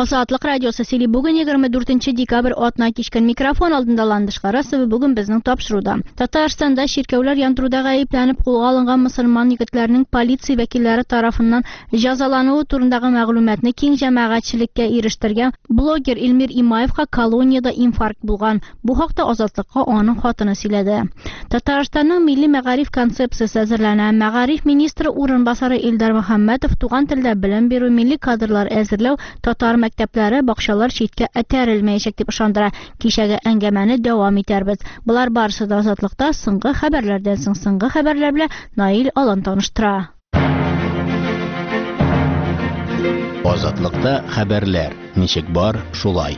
Азатлык радиосы сили бүген 24 декабрь атна кичкен микрофон алдында ландышкарасы ve бүген безнең тапшыруда. Татарстанда ширкәүләр яндыруда гаепләнеп кулга алынган мөселман егетләрнең полиция вәкилләре тарафыннан җәзалануы турындагы мәгълүматны киң җәмәгатьчелеккә ирештергән блогер Илмир Имаевка колонияда инфаркт булган. Бу хакта Азатлыкка аның хатыны сөйләде. Татарстанның милли мәгариф концепциясе әзерләнә. Мәгариф министры урынбасары Илдар Мөхәммәтов туган телдә белем бирү, милли кадрлар әзерләү, татар мәктәпләре, бакчалар читкә әтәрелмәячәк дип ышандыра. Кичәге әңгәмәне дәвам итәрбез. Булар барысы да Азатлыкта соңгы хәбәрләрдән соң соңгы хәбәрләр белән Наил Алан таныштыра. Азатлыкта хәбәрләр. Ничек бар, шулай.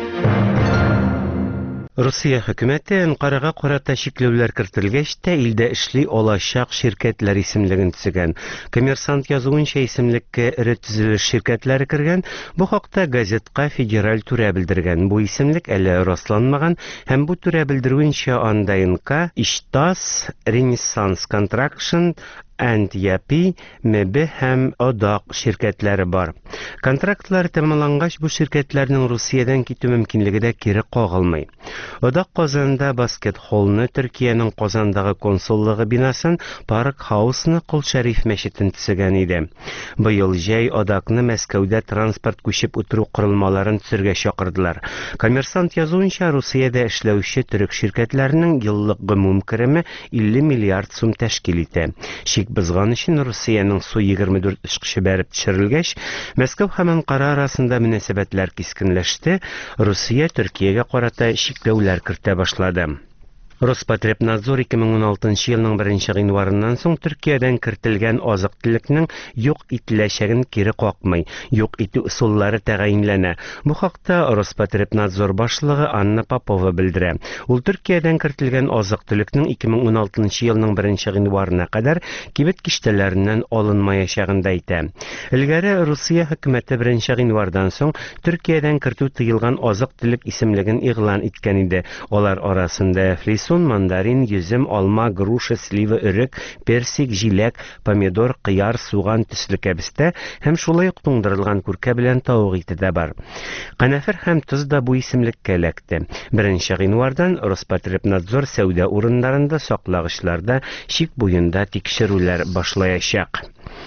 Русия хөкүмәте Анкарага карата чикләүләр кертелгәч тә илдә эшли алачак ширкәтләр исемлеген төзегән. Коммерсант язуынча исемлеккә эре төзелеш ширкәтләре кергән. Бу хакта газетка федераль түрә белдергән. Бу исемлек әле расланмаган һәм бу түрә белдерүенчә анда НК, Иштас, Ренессанс Контракшн, Япи, МБ һәм Одак ширкәтләре бар. Контрактлар тәмамлангач, бу ширкәтләрнең Русиядән китү мөмкинлеге дә кире кагылмый. Одак Казанда баскет-холлны, Төркиянең Казандагы консуллыгы бинасын, Парк Хаусны, Кол Шәриф мәчетен төзегән иде. Быел җәй Одакны Мәскәүдә транспорт күчеп утыру корылмаларын төзергә чакырдылар. Коммерсант язуынча, Русиядә эшләүче төрек ширкәтләренең еллык гомум кереме 50 миллиард сум тәшкил итә. Бызган өчен Русиянең су 24 эшкеше бәреп төшерелгәч, Мәскәү һәм Анкара арасында мөнәсәбәтләр кискенләште, Русия Төркиягә карата чикләүләр кертә башлады. Роспотребнадзор 2016 елның 1 гыйнварыннан соң Төркиядән кертелгән азык-төлекнең юк ителәчәген кире какмый, юк итү усуллары тәгаенләнә. Бу хакта Роспотребнадзор башлыгы Анна Попова белдерә. Ул Төркиядән кертелгән азык-төлекнең 2016 елның 1 гыйнварына кадәр кибет киштәләреннән алынмаячагын да әйтә. Илгәре Русия хөкүмәте 1 гыйнвардан соң Төркиядән кертү тыелган азык-төлек исемлеген игълан иткән иде. Алар арасында мандарин, йөзем, алма, груша, слива, өрек, персик, җиләк, помидор, кыяр, суган төсле кәбестә һәм шулай ук туңдырылган күркә белән тавык ите дә бар. Канәфер һәм тоз да бу исемлеккә эләкте. 1 гыйнвардан Роспотребнадзор сәүдә урыннарында, саклагычларда, чик буенда тикшерүләр башлаячак.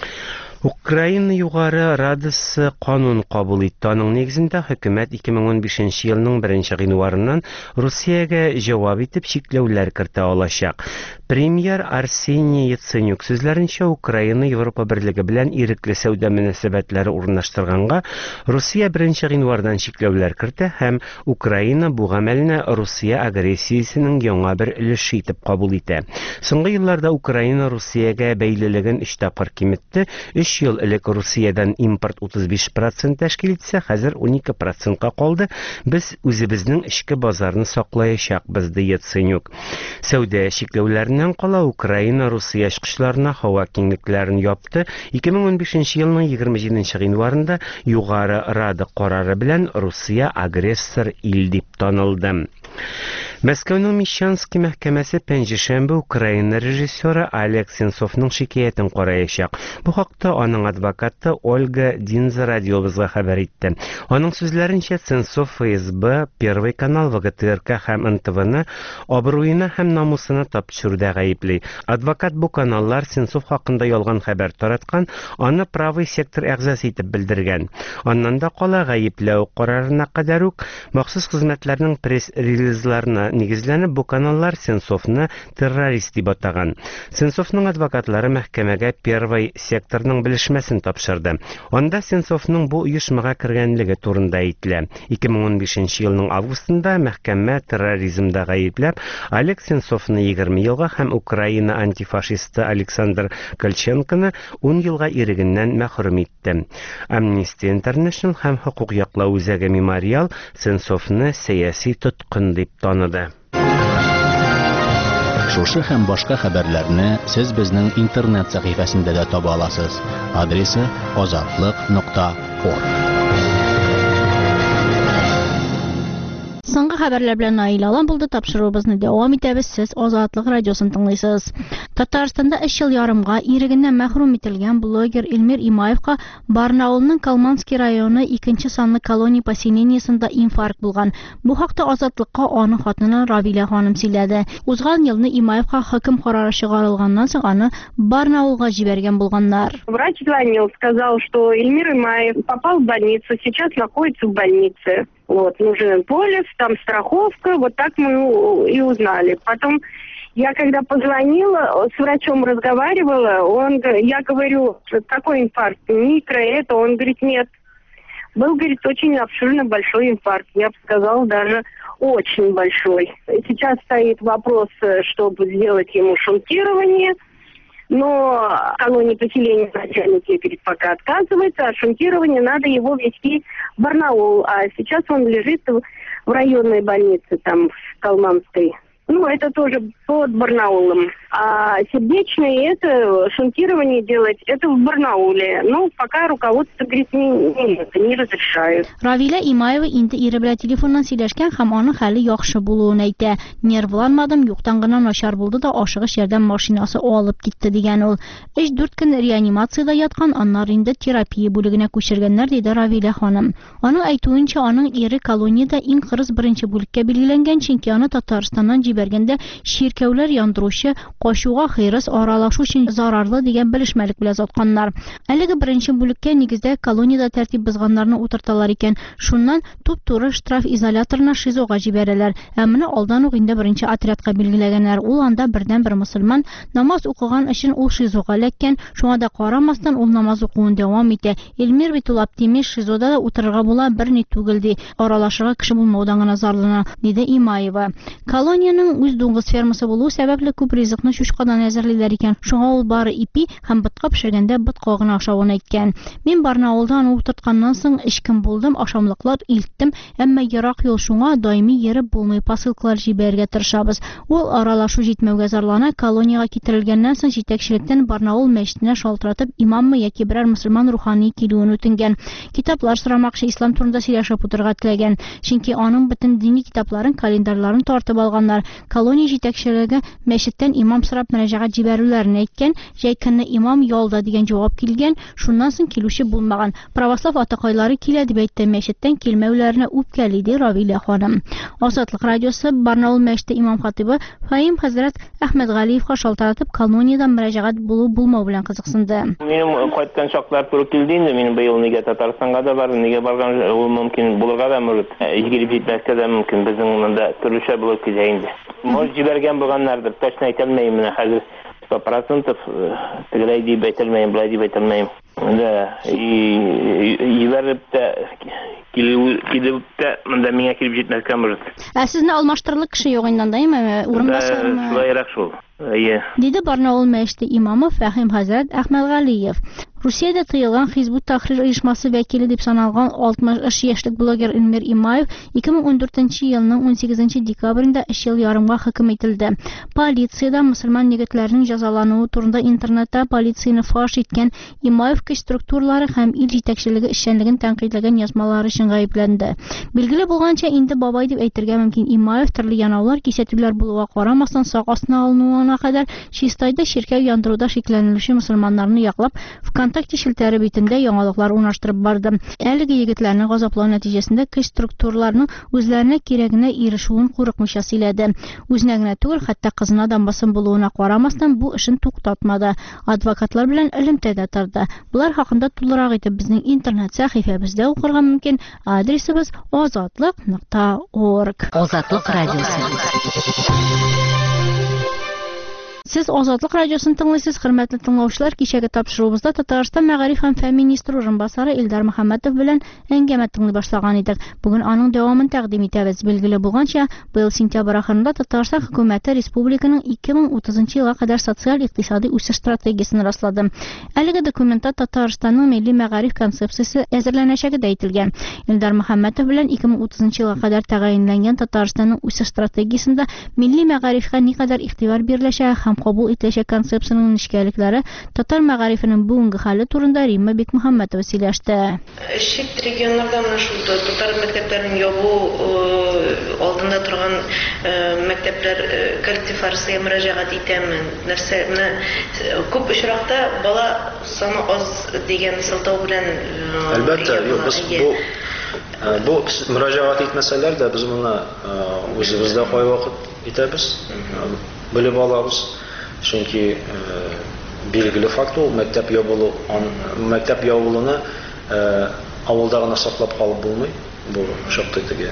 Украина югары Радасы канун кабул итте. Аның нигезендә хөкүмәт 2015 елның 1 гыйнварыннан Русиягә җавап итеп чикләүләр кертә алачак. Премьер Арсений Яценюк сүзләренчә, Украина Европа берлеге белән ирекле сәүдә мөнәсәбәтләре урнаштырганга Русия 1 гыйнвардан чикләүләр кертә һәм Украина бу гамәлне Русия агрессиясенең яңа бер өлеше итеп кабул итә. Соңгы елларда Украина Русиягә бәйлелеген 3 тапкыр киметте. 3 ел элек Русиядән импорт 35% тәшкил итсә, хәзер 12%-ка калды. Без үзебезнең эчке базарны саклаячакбыз, ди Яценюк. Сәүдә чикләүләреннән кала Украина Русия очкычларына һава киңлекләрен япты. 2015 елның 27 гыйнварында югары Рада карары белән Русия агрессор ил дип танылды. Мәскәүнең Мещанский мәхкәмәсе пәнҗешәмбе Украина режиссеры Олег Сенцовның шикаятен караячак. Бу хакта аның адвокаты Ольга Динза радиобызга хәбәр итте. Аның сүзләренчә, Сенцов ФСБ, Первый канал, ВГТРК һәм НТВны абруена һәм намусына тапшыруда гаепли. Адвокат бу каналлар Сенцов хакында ялган хәбәр тараткан, аны правый сектор әгъзасы итеп белдергән. Аннан да кала гаепләү карарына кадәр үк махсус хезмәтләрнең пресс-релизларына нигезләнеп бу каналлар Сенцовны террорист дип атаган. Сенцовның адвокатлары мәхкәмәгә Первый секторның белешмәсен тапшырды. Анда Сенцовның бу оешмага кергәнлеге турында әйтелә. 2015 елның августында мәхкәмә терроризмда гаепләп Олег Сенцовны 20 елга һәм Украина антифашисты Александр Колченконы 10 елга ирегеннән мәхрүм итте. Amnesty International һәм хукук яклау үзәге Мемориал Сенцовны сәяси тоткын дип таныды. Шушы һәм башка хәбәрләрне сез безнең интернет сәхифәсендә дә таба аласыз. Адресы azatlyk.org. Соңгы Соңгы хәбәрләр белән Наил Алан булды. Тапшыруыбызны дәвам итәбез. Сез Азатлык радиосын тыңлыйсыз. Татарстанда 3 ел ярымга ирегеннән мәхрүм ителгән блогер Эльмир Имаевка Барнаулның Калманский районы 2 санлы колония поселениесында инфаркт булган. Бу хакта Азатлыкка аның хатыны Равилә ханым сөйләде. Узган елны Имаевка хөкем карары чыгарылганнан соң аны Барнаулга җибәргән булганнар. Врач звонил, сказал, что Эльмир Имаев попал в больницу, сейчас находится в больнице. Вот, нужен полис, там страховка, вот так мы и узнали. Потом я когда позвонила, с врачом разговаривала, я говорю, какой инфаркт, микро это, он говорит, нет. Был, говорит, очень обширно большой инфаркт, я бы сказала, даже очень большой. Сейчас стоит вопрос, чтобы сделать ему шунтирование, но колония поселения начальник говорит, пока отказывается, а шунтирование надо его везти в Барнаул, а сейчас он лежит в районной больнице, там, в Калманской. Ну, это тоже под Барнаулом. А сердечное это шунтирование делать, это в Барнауле. Ну, пока руководство говорит, не разрешают. Равилә Имаева инде ире белән телефоннан сөйләшкән һәм аның хәле яхшы булуын әйтә. Нервланмадым, юктан гына начар булды да ашыгыч ярдәм машинасы алып китте дигән ул. 3-4 көн реанимациядә яткан, аннары инде терапия бүлегенә күчергәннәр диде Равилә ханым. Аның әйтүенчә, аның ире колониядә иң кырыс беренче бүлеккә билгеләнгән, чөнки аны Татарстаннан җибәргәндә ширкәүләр яндыручы кашуга хыйрыс аралашу өчен зарарлы дигән белешмәлек белән затканнар. Әлеге беренче бүлеккә нигездә колониядә тәртип бозганнарны утырталар икән. Шуннан туп-туры штраф изоляторына ШИЗОга җибәрәләр. Ә моны алдан ук инде беренче отрядка билгеләгәннәр. Ул анда бердән-бер мөселман намаз укыган өчен ул ШИЗОга эләккән. Шуңа да карамастан ул намаз укуын дәвам итә. Эльмир бит ул оптимист, ШИЗОда да утырырга була, берни түгел ди. Аралашырга кеше булмаудан гына зарлана, диде Имаева. Колонияның үз дуңгыз фермасы булу сәбәпле күп ризыкны шушкадан әзерлиләр икән. Шуңа ул бары ипи һәм ботка пешергәндә ботка гына ашавын әйткән. Мин Барнаулда аны утыртканнан соң эчкем булдым, ашамлыклар илттем, әмма ерак юл, шуңа даими йөреп булмый, посылкалар җибәрергә тырышабыз. Ул аралашу җитмәүгә зарлана, колонияга китерелгәннән соң җитәкчелектән Барнаул мәчетенә шалтыратып имаммы яки берәр мөселман рухани килүен үтенгән. Китаплар сорамакчы, ислам турында сөйләшеп утырырга теләгән, чөнки аның бөтен дини китапларын, календарьларын тартып алганнар. Колония җитәкчелеге мәчеттән имам сорап мөрәҗәгать җибәрүләрен әйткән, җәйкөнне имам ялда дигән җавап килгән, шуннан соң килүче булмаган. Православ атакайлары килә дип әйтте, мәчеттән килмәүләренә үпкәли ди Равилә ханым. Азатлык радиосы Барнаул мәчете имам хатибы Фаим хәзрәт Әхмәтгалиевка шалтыратып колониядән мөрәҗәгать булу-булмау белән кызыксынды. Минем кайткан чаклар туры килде инде, минем быел нигә Татарстанга да бар, нигә барган ул мөмкин булырга да мөмкин. Игелеп җитмәскә дә мөмкин, безнең монда төрлечә булып килә инде. Может җибәргән булганнардыр, точно әйтелмәйм менә хәзер 100% тегеләй дип әйтелмәйм, булай дип әйтелмәйм. Да, җибәреп тә килеп тә монда миңа килеп җитмәскә мөмкин. Ә сезне алмаштырырлык кеше юк инде андаймы? Урынбасармы? Шулайрак шул. Диде Барнаул мәчете имамы Фәһим хәзрәт Әхмәтгалиев. Русиядә тыелган Хизбут Тахрир оешмасы вәкиле дип саналган 63 яшьлек блогер Эльмир Имаев 2014 елның 18 декабрендә 3 ел ярымга хөкем ителде. Полициядә мөселман егетләрнең җәзалануы турында интернетта полицияны фаш иткән Имаев көч структуралары һәм ил җитәкчелеге эшчәнлеген тәнкыйтьләгән язмалары өчен гаепләнде. Билгеле булганча, инде бабай дип әйтергә мөмкин. Имаев төрле янаулар, кисәтүләр булуга карамастан сак астына алынуына кадәр Чистайда ширкәү яндыруда шикләнелүче мөселманнарны яклап ВКонтакте шелтәре битендә яңалыклар урнаштырып барды. Әлеге егетләрне газаплау нәтиҗәсендә көч структураларының үзләренә кирәгенә ирешүен курыкмыйча сөйләде. Үзенә генә түгел, хәтта кызына да басым булуына карамастан бу эшен туктатмады. Адвокатлар белән элемтәдә торды. Булар хакында тулырак итеп безнең интернет сәхифәбездә укырга мөмкин. Адресыбыз azatlyk.org. Азатлык радиосы. Сез Азатлык радиосын тыңлыйсыз, хөрмәтле тыңлаучылар. Кичәге тапшыруыбызда Татарстан мәгариф һәм фән министры урынбасары Илдар Мөхәммәтов белән әңгәмә тыңлый башлаган идек. Бүген аның дәвамын тәкъдим итәбез. Билгеле булганча, быел сентябрь ахырында Татарстан хөкүмәте республиканың 2030 елга кадәр социаль-икътисади үсеш стратегиясын раслады. Әлеге документта Татарстанның милли мәгариф концепциясе әзерләнәчәге дә әйтелгән. Илдар Мөхәммәтов белән 2030 елга кадәр тәгаенләнгән Татарстанның үсеш стратегиясендә милли мәгарифкә никадәр игътибар биреләчәге һәм һәм кабул ителәчәк концепцияның нечкәлекләре, татар мәгарифенең бүгенге хәле турында Римма Бекмөхәммәтова сөйләште. Чит регионнарда менә шул татар мәктәпләрен ябу алдында торган мәктәпләр коллектив мөрәҗәгать итәме? Нәрсә менә күп очракта бала саны аз дигән сылтау белән әлбәттә, без бу мөрәҗәгать итмәсәләр дә без моны үзебездә кайвакыт итәбез, белеп алабыз. Чөнки билгеле факт ул мәктәп ябылуны авылда гына саклап калып булмый. Бу шактый теге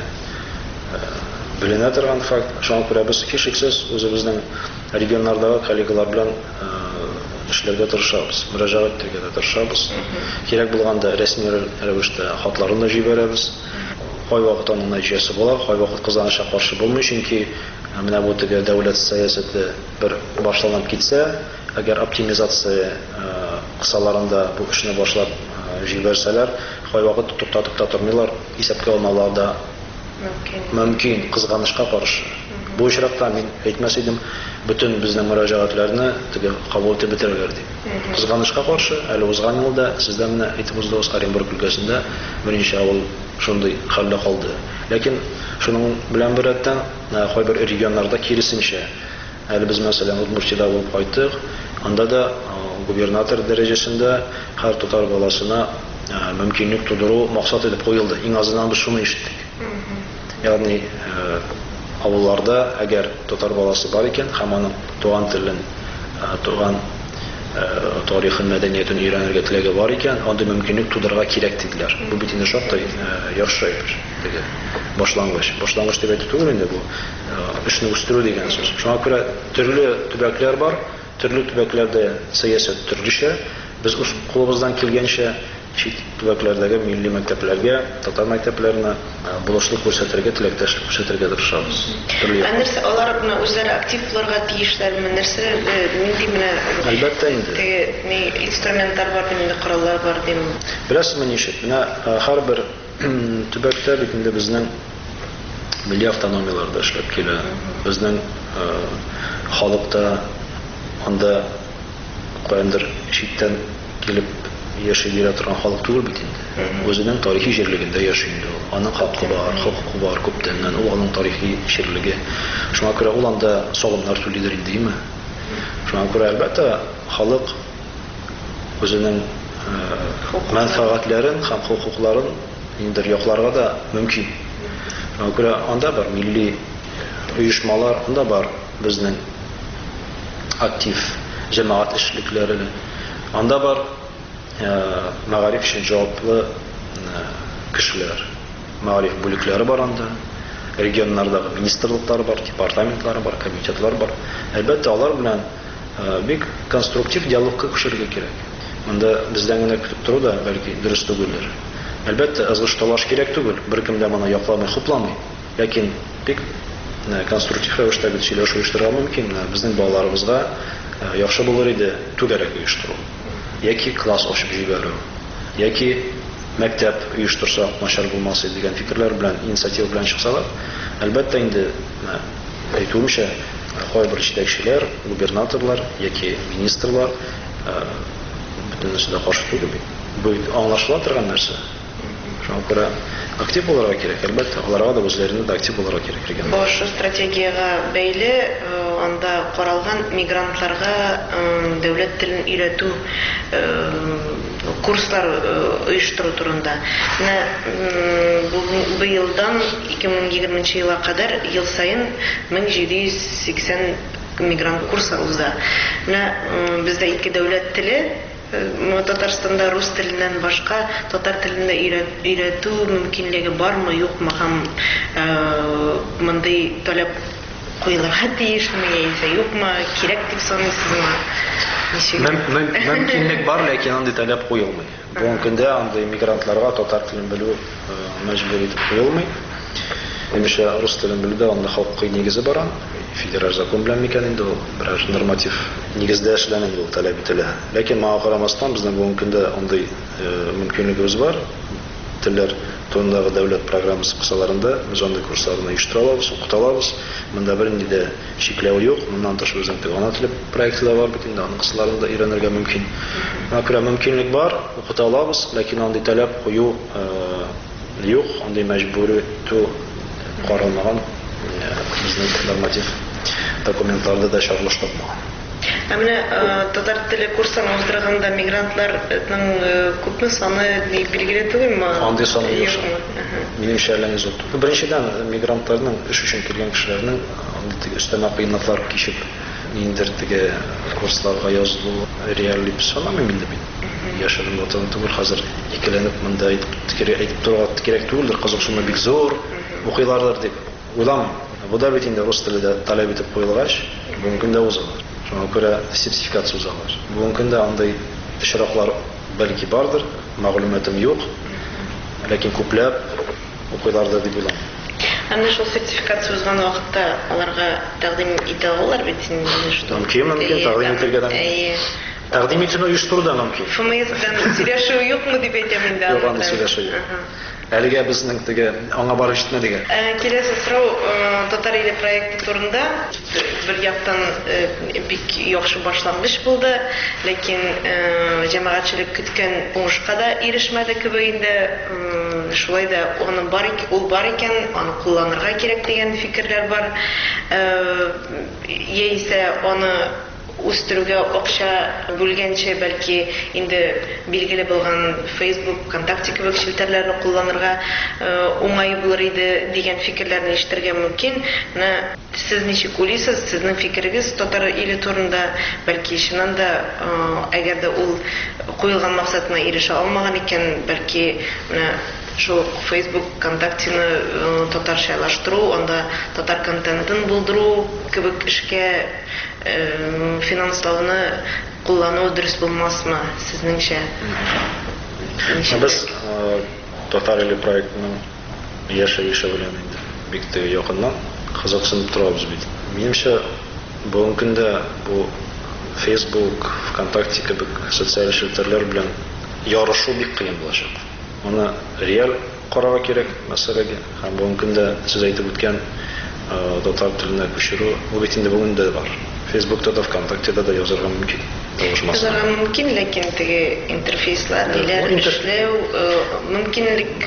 беленә торган факт. Шуңа күрә без һичшиксез үзебезнең регионнардагы коллегалар белән эшләргә тырышабыз, мөрәҗәгать итәргә тырышабыз. Кирәк булганда рәсми рәвештә хатларын да җибәрәбез. Кайвакыт аның нәтиҗәсе була, кайвакыт кызганычка каршы булмый, чөнки менә бу теге дәүләт сәясәте бер башланып китсә, әгәр оптимизация кысаларында бу эшне башлап җибәрсәләр, кайвакыт туктатып та тормыйлар, исәпкә алмаулар да мөмкин кызганычка каршы. Бу очракта мин әйтмәс идем, бөтен безнең мөрәҗәгатьләрне теге кабул итеп бетерәләр дип. Кызганычка каршы, әле узган елда сездә менә әйтеп уздыгыз, Оренбург өлкәсендә беренче авыл шундый хәлдә калды. Ләкин шуның белән беррәттән кайбер регионнарда киресенчә, әле без мәсәлән Удмуртиядә булып кайттык, анда да губернатор дәрәҗәсендә һәр татар баласына мөмкинлек тудыру максат итеп куелды. Иң азыннан без шуны ишеттек. Ягъни авылларда әгәр татар баласы бар икән, һәм аның туган телен, туган тарихын, мәдәниятен өйрәнергә теләге бар икән, андый мөмкинлек тудырырга кирәк диделәр. Бу бит инде шактый яхшы әйбер. Теге башлангыч дип әйтү түгел инде бу. Эшне үстерү дигән сүз. Шуңа күрә төрле төбәкләр бар, төрле төбәкләрдә сәясәт төрлечә. Без үз кулыбыздан килгәнчә чит төбәкләрдәге милли мәктәпләргә, татар мәктәпләренә булышлык күрсәтергә, теләктәшлек күрсәтергә тырышабыз. Нәрсә алар белән үзләре актив булырга тиешләрме? Нәрсә нинди менә әлбәттә инде. Теге инструментлар бар, нинди кораллар бар дим. Беләсезме ничек? Менә һәрбер төбәктә бит инде безнең милли автономияларда эшләп килә. Безнең халыкта анда каяндыр читтән килеп яши бирә торган халык түгел бит инде. Үзенең тарихи җирлегендә яши инде ул. Аның хакы бар, хокукы бар, күптәннән ул аның тарихи җирлеге. Шуңа күрә ул анда салымнар түлидер индеме? Шуңа күрә әлбәттә халык үзенең мәнфәгатьләрен һәм хокукларын индер якларга да мөмкин. Шуңа күрә анда бар милли оешмалар, анда бар безнең актив җәмәгать эшлекләре. Анда бар мәгариф өчен җаваплы кешеләр, мәгариф бүлекләре бар анда, регионнардагы министрлыклар бар, департаментлар бар, комитетлар бар. Әлбәттә алар белән бик конструктив диалогка күчәргә кирәк. Монда бездән генә көтеп тору да бәлки дөрес түгелдер. Әлбәттә ызгыш талаш кирәк түгел, беркем дә моны якламый, хупламый. Ләкин бик конструктив рәвештә бит сөйләшү оештырырга мөмкин. Безнең балаларыбызга яхшы булыр иде түгәрәк оештыру. Яки класс ачып җибәрү, яки мәктәп оештырсак начар булмас иде дигән фикерләр белән, инициатива белән чыксалар, әлбәттә инде әйтүемчә, кайбер җитәкчеләр, губернаторлар яки министрлар бөтенесе дә каршы түгел бит. Бу аңлашыла торган нәрсә. Шуңа күрә актив булырга кирәк, әлбәттә, аларга да үзләренә дә актив булырга кирәк. Баш стратегияга бәйле анда каралган мигрантларга дәүләт телен өйрәтү курслар оештыру турында. Бу елдан 2020 елга кадәр ел сайын 1780 мигрант курслар уза. Бездә ике дәүләт теле, Татарстанда рус теленнән башка татар телендә өйрәтү мөмкинлеге бармы, юкмы, һәм мондый таләп куелырга тиешме, яисә юкмы, кирәк дип саныйсызмы? Мөмкинлек бар, ләкин андый таләп куелмый. Бүгенге көндә андый мигрантларга татар телен белү мәҗбүр итеп куелмый. Демешә, рус телен белүдә анда хокукый нигезе бар. Федераль закон белән микән инде ул берәр норматив нигездә эшләнә ул таләп ителә. Ләкин моңа карамастан безнең бүгенге көндә андый мөмкинлегебез бар. телләр турындагы дәүләт программасы кысаларында без андый курсларны оештыра алабыз, укыта алабыз. Монда бернинди дә шикләү юк. Моннан тыш безнең ана теле проекты да бар бит инде, аның кысаларында өйрәнергә мөмкин. Моңа күрә мөмкинлек бар, укыта алабыз, ләкин андый таләп кую юк, андый мәҗбүри ту каралмаган безнең норматив документларда да чарлаштырылмаган. Менә татар теле курсын уздырганда мигрантларның күпме саны билгеле түгелме? Андый саны юк. Минемчә әллә зур. Беренчедән мигрантларның эш өчен килгән кешеләрнең андый өстәмә кыйнлыклар кичеп ниндер теге курсларга язылу реаль дип санамыйм инде мин. Яшәдем ватан түгел, хәзер икеләнеп монда әйтеп торырга кирәк түгелдер, кызыксыну бик зур укыйлардыр дип уйламыйм. Бу да бит инде рус телендә таләп итеп куелгач, бүгенге көндә узалар. Шуңа күрә сертификация узалар. Бүгенге көндә андай очраклар бәлки бардыр, мәгълүматым юк, ләкин күпләп укыйларда дип уйлыйм. Әмма шул сертификация узган вакытта аларга тәкъдим итә алалар бит инде что. Мөмкин тәкъдим итәргә дә. Тәкъдим итүне оештыру да мөмкин. ФМС белән сөйләшү юкмы дип әйтәм инде. Юк, анда сөйләшү юк. Әлегә безнең теге аңа барып җитмәдегә. Киләсе сорау татар иле проекты турында бер яктан бик яхшы башлангыч булды, ләкин җәмәгатьчелек көткән уңышка да ирешмәде кебек инде. Шулай да аны ул бар икән, аны кулланырга кирәк дигән фикерләр бар. Яисә аны үстерүгә акча бүлгәнчә бәлки инде билгеле булган Facebook, ВКонтакте кебек челтәрләрне кулланырга уңай булыр иде дигән фикерләрне ишетергә мөмкин. Менә сез ничек уйлыйсыз? Сезнең фикерегез татар иле турында бәлки чыннан да әгәр дә ул куелган максатына ирешә алмаган икән, бәлки менә шул Facebook, ВКонтактены татарчалаштыру, анда татар контентын булдыру кебек эшкә финанслауны куллану дөрес булмасмы сезнеңчә? Без татар иле проектының яшәеше белән инде бик тә якыннан кызыксынып торабыз бит. Минемчә бүгенге көндә бу Facebook, ВКонтакте кебек социаль челтәрләр белән ярышу бик кыен булачак. Аны реаль карарга кирәк мәсьәләгә. Һәм бүгенге көндә сез әйтеп үткән татар теленә күчерү бу бит инде бүген дә бар. Facebook'ta da ВКонтакте'да да язарга мөмкин. Язарга мөмкин, ләкин теге интерфейслар ниләр эшләү мөмкинлек,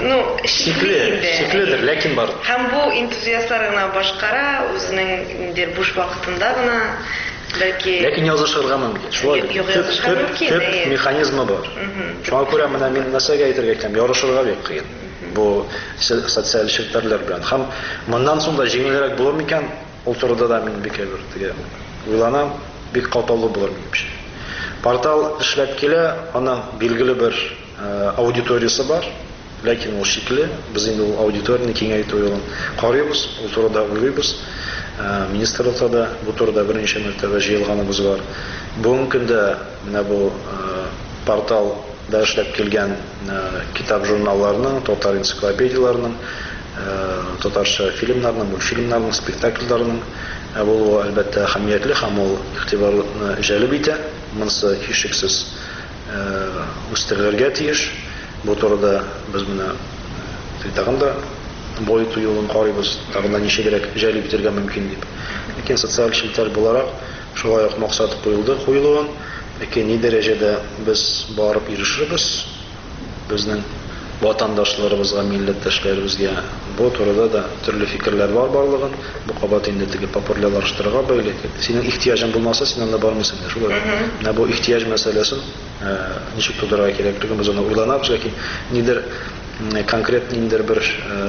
шикледер, ләкин бар. Һәм бу энтузиастлар гына башкара, үзенең индер буш вакытында гына ләкин язышырга мөмкин. Шулай төп механизмы бар. Шуңа күрә менә мин нәрсәгә әйтергә икән, ярышырга бик кыен. Бу социаль челтәрләр белән. Һәм моннан соң да җиңелрәк булыр микән? Ул турыда да мин бик әйбер теге уйланам, бик каталлы булыр минемчә. Портал эшләп килә, аның билгеле бер аудиториясы бар, ләкин ул шикле, без инде ул аудиторияны киңәйтү юлын карыйбыз, ул турыда уйлыйбыз. Министрлыкта да бу турыда берничә мәртәбә җыелганыбыз бар. Бүгенге көндә менә бу порталда эшләп килгән китап журналларның, татар энциклопедияләренең, татарча фильмнарның, мультфильмнарның, спектакльләрнең булуы әлбәттә әһәмиятле һәм ул игътибарны җәлеп итә. Монысы һичшиксез үстерелергә тиеш. Бу турыда без менә тагын да бойту юлын карыйбыз, тагын да ничегрәк җәлеп итәргә мөмкин дип. Ләкин социаль челтәр буларак шулай ук максат куелуын, ләкин ни дәрәҗәдә без барып ирешербез безнең ватандашларыбызга, милләттәшләребезгә бу турыда да төрле фикерләр бар барлыгын. Бу кабат инде теге популярлаштырырга бәйле. Синең ихтияҗың булмаса, син анда бармыйсың. Шулай. Менә бу ихтияҗ мәсьәләсен ничек тудырга кирәклеген без аны уйланабыз, ләкин нидер конкрет ниндер бер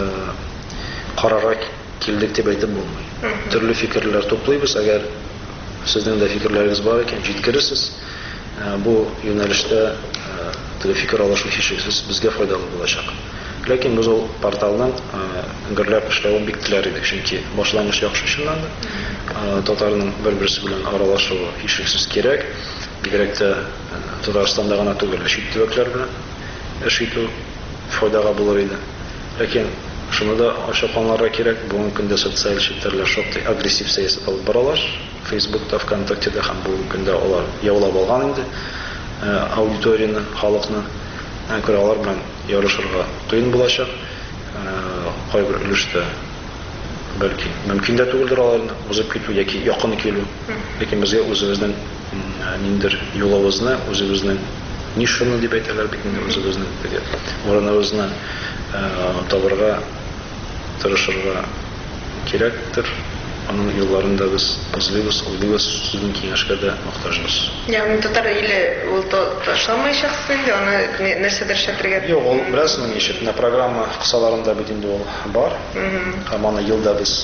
карарга килдек дип әйтеп булмый. Төрле фикерләр туплыйбыз, әгәр сезнең дә фикерләрегез бар икән, җиткересез. Бу юнәлештә фикер алышу һичшиксез безгә файдалы булачак. Ләкин без ул порталның гөрләп эшләвен бик теләр идек, чөнки башлангыч яхшы чыннан да. Татарның бер-берсе белән аралашуы һичшиксез кирәк. Бигрәк тә Татарстанда гына түгел, чит төбәкләр белән эш итү файдага булыр иде. Ләкин шуны да ачык аңларга кирәк, бүгенге көндә социаль челтәрләр шактый агрессив сәясәт алып баралар. Facebook'та, ВКонтакте'да һәм бүгенге көндә алар яулап алган инде аудиторияны, халыкны. Күрә алар белән ярышырга кыен булачак. Кайбер өлештә бәлки мөмкин дә түгелдер аларны узып китү яки якын килү. Ләкин безгә үзебезнең ниндер юлыбызны, үзебезнең нишаны дип әйтәләр бит инде, үзебезнең теге урыныбызны табырга, тырышырга кирәктер. Аның юлларында без үзебез уйлыйбыз, сүзнең киңәшкә дә мохтаҗбыз. Ягъни татар иле ул ташламаячаксың, аны нәрсәдер шәтергә. Юк, ул бераз ничек программа кысаларында бит инде ул бар. Һәм аны елда без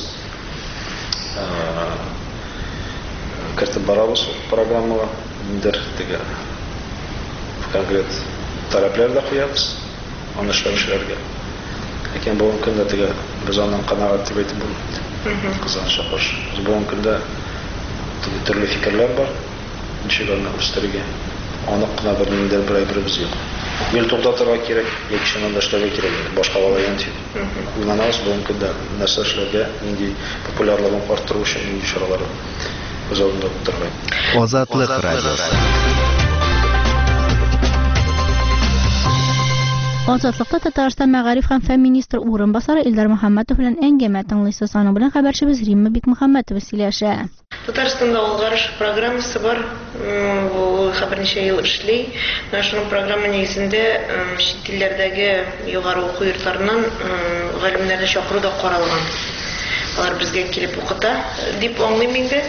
кертеп барабыз программага, индер теге конкрет таләпләр дә куябыз, аны эшләүчеләргә. Ләкин бу көндә теге без аның канагать дип әйтеп булмый. Кызганычка каршы. Бүгенге көндә төрле фикерләр бар. Ничек аны үстерергә? Анык кына бер әйберебез юк. Ел туктатырга кирәк, яки шуннан да эшләргә кирәк. Башка вариант юк. Уйланабыз бүгенге көндә нәрсә эшләргә, нинди популярлыгын арттыру өчен нинди чаралар үз алдында тотырга. Азатлык радиосы. Азатлыкта Татарстан мәгариф һәм фән министры урынбасары Илдар Мөхәммәтов белән әңгәмә тыңлыйсыз. Аның белән хәбәрчебез Римма Бикмөхәммәтова сөйләшә. Татарстанда алгарыш программасы бар. Ул берничә ел эшли. Шуның программа нигезендә чит илләрдәге югары уку йортларыннан галимнәрне чакыру да каралган. Алар безгә килеп укыта дип аңлыйм инде.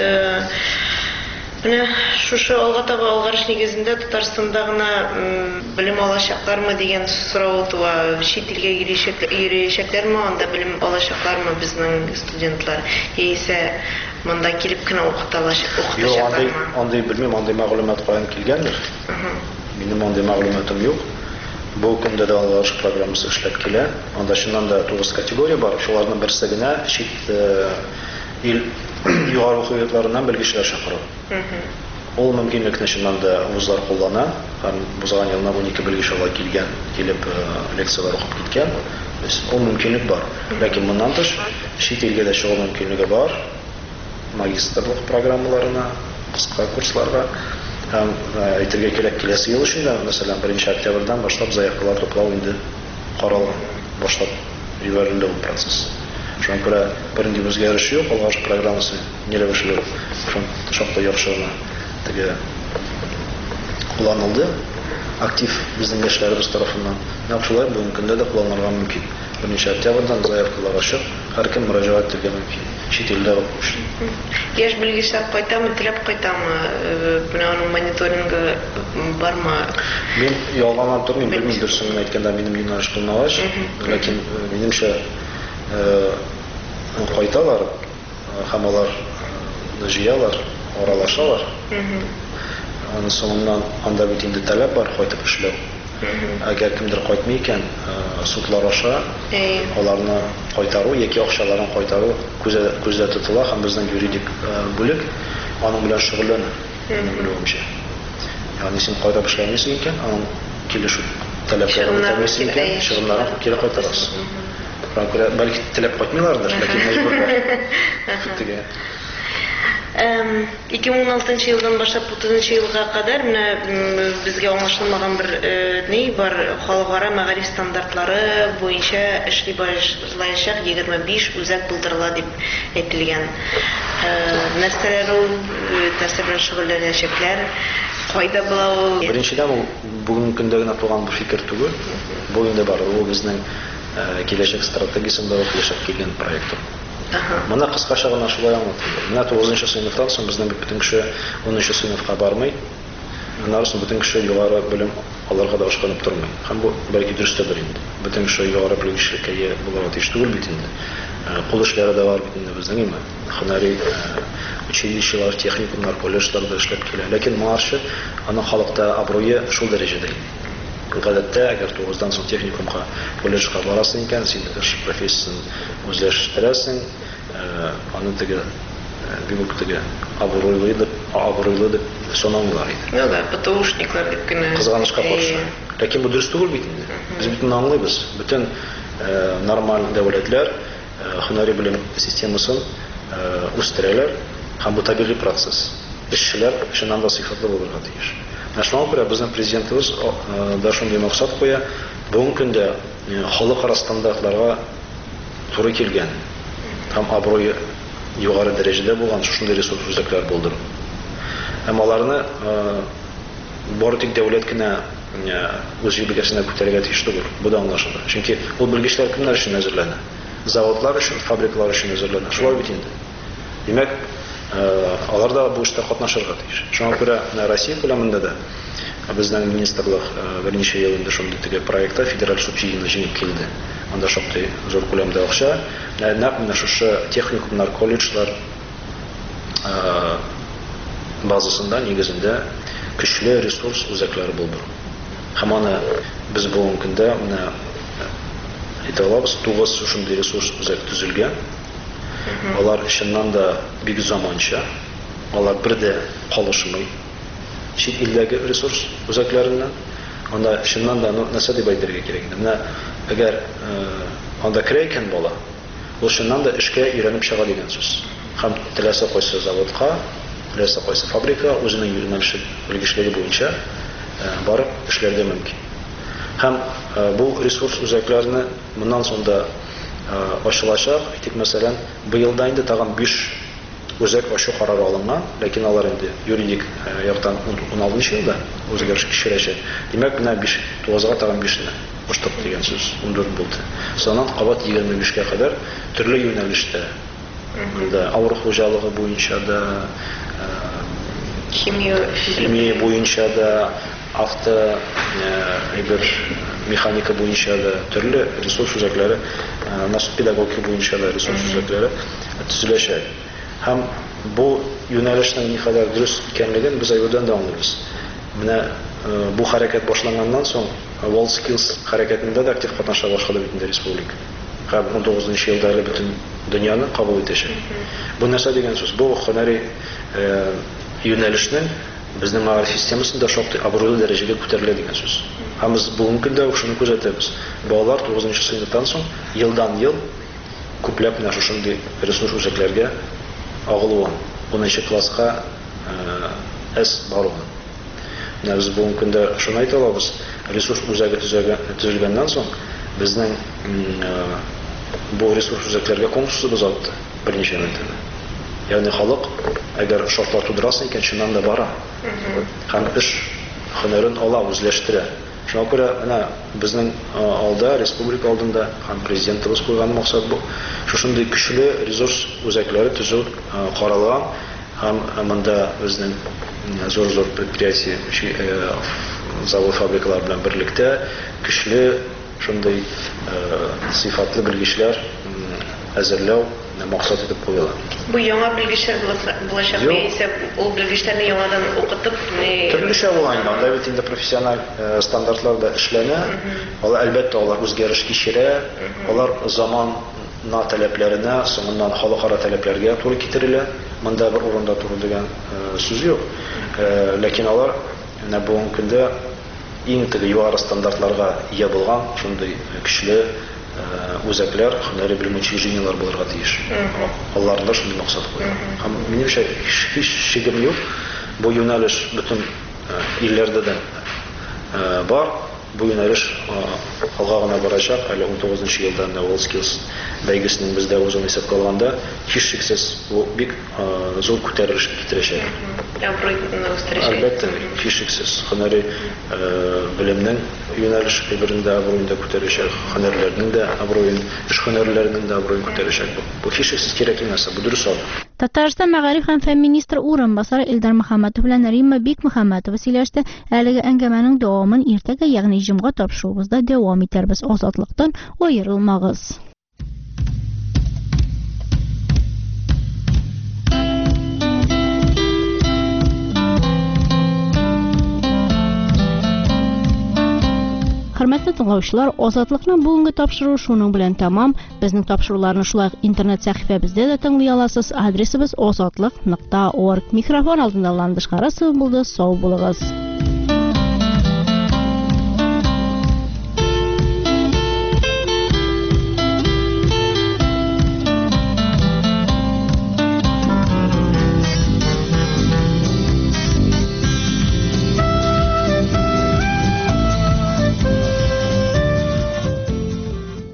Менә шушы алга таба алгарыш нигезендә Татарстанда гына белем алачаклармы дигән сорау туа. Чит илгә йөрәчәкләрме, анда белем алачаклармы безнең студентлар? Яисә монда килеп кенә укытачаклармы? Андай белмим, андай мәгълүмат каян килгәндер. Минем андай мәгълүматым юк. Бу көндә дә алгарыш программасы эшләп килә. Анда шуннан да 9 категория бар. Шуларның берсе генә чит ил югары уку йортларыннан белгечләр чакыру. Ул мөмкинлекне шуннан да вузлар куллана. Һәм узган елна 12 белгечләр килгән, килеп лекциялар укып киткән. Ул мөмкинлек бар. Ләкин моннан тыш чит илгә дә чыгу мөмкинлеге бар. Магистрлык программаларына, кыска курсларга. Һәм әйтергә кирәк, киләсе ел өчен дә, мәсәлән, 1 октябрьдән башлап заявкалар туплау инде каралган. Башлап җибәрелде ул процесс. Шуңа күрә бернинди үзгәреш юк, алгарыш программасы ниләр эшләү. Шактый яхшы гына теге кулланылды. Актив безнең яшьләребез тарафыннан. Нәкъ шулай бүгенге көндә дә кулланырга мөмкин. 1 октябрьдән заявкалар ачык, һәркем мөрәҗәгать итәргә мөмкин. Чит илдә уку өчен. Яшь белгечләр кайтамы, теләп кайтамы? Менә аның мониторингы бармы? Мин ялганлап тормыйм, белмим, дөресен әйткәндә минем юнәлеш булмагач, ләкин минемчә кайталар, һәм алар җыялар, аралашалар. Аның соңыннан анда бит инде таләп бар кайтып эшләү. Әгәр кемдер кайтмый икән, судлар аша аларны кайтару яки акчаларын кайтару күздә тотыла һәм безнең юридик бүлек аның белән шөгыльләнә. Белүемчә. Ягъни син кайтып эшләмисең икән, аның килешү таләпләрен үтәмисең икән, шөгыльләрен кире кайтарасың. Бәлки теләп кайтмыйлардыр, ләкин мәҗбүр. 2016 елдан башлап 30 елга кадәр менә безгә аңлашылмаган бер ни бар, халыкара мәгариф стандартлары буенча эшли башлаячак 25 үзәк булдырыла дип әйтелгән. Нәрсәләр ул, нәрсә белән шөгыльләнәчәкләр, кайда була ул? Беренчедән ул бүгенге көндә генә туган бер фикер түгел. Бу инде бар, ул безнең киләчәк стратегиясендә яшәп килгән проект. Моны кыскача гына шулай аңлатып. Менә 9 сыйныфтан соң безнең бөтен кеше 10 сыйныфка бармый. Аннан соң бөтен кеше югары белем алырга да ашкынып тормый. Һәм бу бәлки дөрестәдер инде. Бөтен кеше югары белгечлеккә ия булырга тиеш түгел бит инде. Кул эшләре дә бар бит инде безнең име. Һөнәри училищелар, техникумнар, колледжларда эшләп килә. Ләкин моңарчы аның халыкта абруе шул дәрәҗәдә. Гадәттә, әгәр 9-дан соң техникумга, колледжга барасың икән, син профессиясын үзләштерәсең, аны теге бик теге абруйлы дип саналар иде. Ну да, ПТУшниклар дип кенә. Кызганычка каршы. Ләкин бу дөрес түгел бит инде. Без бит аңлыйбыз. Бөтен нормаль дәүләтләр һөнәри белем системасын үстерәләр һәм бу табигый процесс. Эшчеләр шуннан да сыйфатлы булырга тиеш. Шуңа күрә безнең президентыбыз да шундый максат куя, бүгенге көндә халыкара стандартларга туры килгән һәм абруе югары дәрәҗәдә булган шундый ресурс үзәкләр булдыру. Һәм аларны бары тик дәүләт кенә үз җибегәсенә күтәрергә тиеш түгел. Бу да аңлашыла. Чөнки ул белгечләр кемнәр өчен әзерләнә? Заводлар өчен, фабрикалар өчен әзерләнә. Шулай бит инде. Димәк, алар да бу эштә катнашырга тиеш. Шуңа күрә Россия күләмендә дә безнең министрлык берничә ел инде шундый теге проектта федераль субсидияне җыеп килде. Анда шактый зур күләмдә акча, нәкъ менә шушы техникумнар, колледжлар базасында нигезендә көчле ресурс үзәкләре булдыру. Һәм аны без бүгенге көндә менә әйтәләбез 9 шундый ресурс үзәк төзелгән. Алар чыннан да бик заманча. Алар бердә калышмый. Чит илдәге ресурс үзәкләреннән анда чыннан да нәрсә дип әйтергә кирәк инде. Менә әгәр анда крейкен бала, ул чыннан да эшкә өйрәнеп чыга дигән сүз. Һәм теләсә кайсы заводка, теләсә кайсы фабрика үзенең юнәлеше белгечлеге буенча барып эшләргә мөмкин. Һәм бу ресурс үзәкләрне моннан соң да ачылачак. Әйтик, мәсәлән, быелда инде тагын 5 үзәк ачу карары алынган, ләкин алар инде юридик яктан 16 елда үзгәреш кичерәчәк. Димәк, менә 9-га тагын 5-не куштык дигән сүз 14 булды. Санан кабат 25-кә кадәр төрле юнәлештә, монда авыру хуҗалыгы буенча да, химия буенча да, авто механика буенча да, төрле ресурс үзәкләре, педагогика буенча да ресурс үзәкләре төзеләчәк. Һәм бу юнәлешнең никадәр дөрес икәнлеген без әйбердән дә аңлыйбыз. Менә бу хәрәкәт башланганнан соң WorldSkills хәрәкәтендә дә актив катнаша башлады бит инде республика. Һәм 19-нчы елда әле бөтен дөньяны кабул итәчәк. Бу нәрсә дигән сүз? Бу һөнәри юнәлешнең безнең мәгариф системасында шактый абруйлы дәрәҗәгә күтәрелә дигән сүз. Һәм без бүгенге көндә шуны күзәтәбез. Балалар 9-нчы сыйныфтан соң елдан-ел күпләп менә шушындый ресурс үзәкләргә агылуын, 10-нчы класска баруын. Менә без бүгенге көндә шуны әйтә алабыз. Ресурс үзәге төзелгәннән соң безнең бу ресурс үзәкләргә конкурсыбыз атты берничә мәртәбә. Ягъни халык әгәр шартлар тудырасы икән, чыннан да бара. Һәм эш һөнәрен ала, үзләштерә. Шуңа күрә менә безнең алда, республика алдында һәм президентыбыз куйган максат бу. Шушындый көчле ресурс үзәкләре төзү каралган һәм монда безнең зур-зур предприятие, завод, фабрикалар белән берлектә көчле шундый сыйфатлы белгечләр әзерләү максат итеп куела. Бу яңа белгечләр булачак, яисә ул белгечләрне яңадан укытып, төрлечә була инде. Анда бит инде профессиональ стандартларда эшләнә. Алар әлбәттә алар үзгәреш кичерә. Алар заманна таләпләренә, соңыннан халыкара таләпләргә туры китерелә. Монда бер урында туры дигән сүз юк. Ләкин алар менә бүгенге көндә иң теге югары стандартларга ия булган шундый көчле үзәкләр, һөнәри белем учреждениелар булырга тиеш. Аларда шундый максат куйган. Һәм минемчә һич шигем юк. Бу юнәлеш бөтен илләрдә дә бар. Бу юнәлеш алга гына барачак. Әле 19-нчы елда WorldSkills бәйгесенең бездә узуын исәпкә алганда, һичшиксез бу бик зур күтәрелеш китерәчәк. Әлбәттә, һичшиксез һөнәри белемнең юнәлеш әйберендә абруенда күтәрәчәк, һөнәрләрнең дә абруен, эш һөнәрләренең дә абруен күтәрәчәк. Бу һичшиксез кирәкле нәрсә, бу дөрес ул. Татарстан мәгариф һәм фән министры урынбасары Илдар Мөхәммәтов белән Римма Бикмөхәммәтова сөйләште. Әлеге әңгәмәнең дәвамын иртәгә, ягъни җомга тапшыруыбызда дәвам итәрбез. Азатлыктан аерылмагыз. Хөрмәтле тыңлаучылар, Азатлыкның бүгенге тапшыруы шуның белән тәмам. Безнең тапшыруларны шулай интернет сәхифәбездә дә тыңлый аласыз. Адресыбыз azatlык.org. Микрофон алдында Ландыш Карасов булды. Сау булыгыз.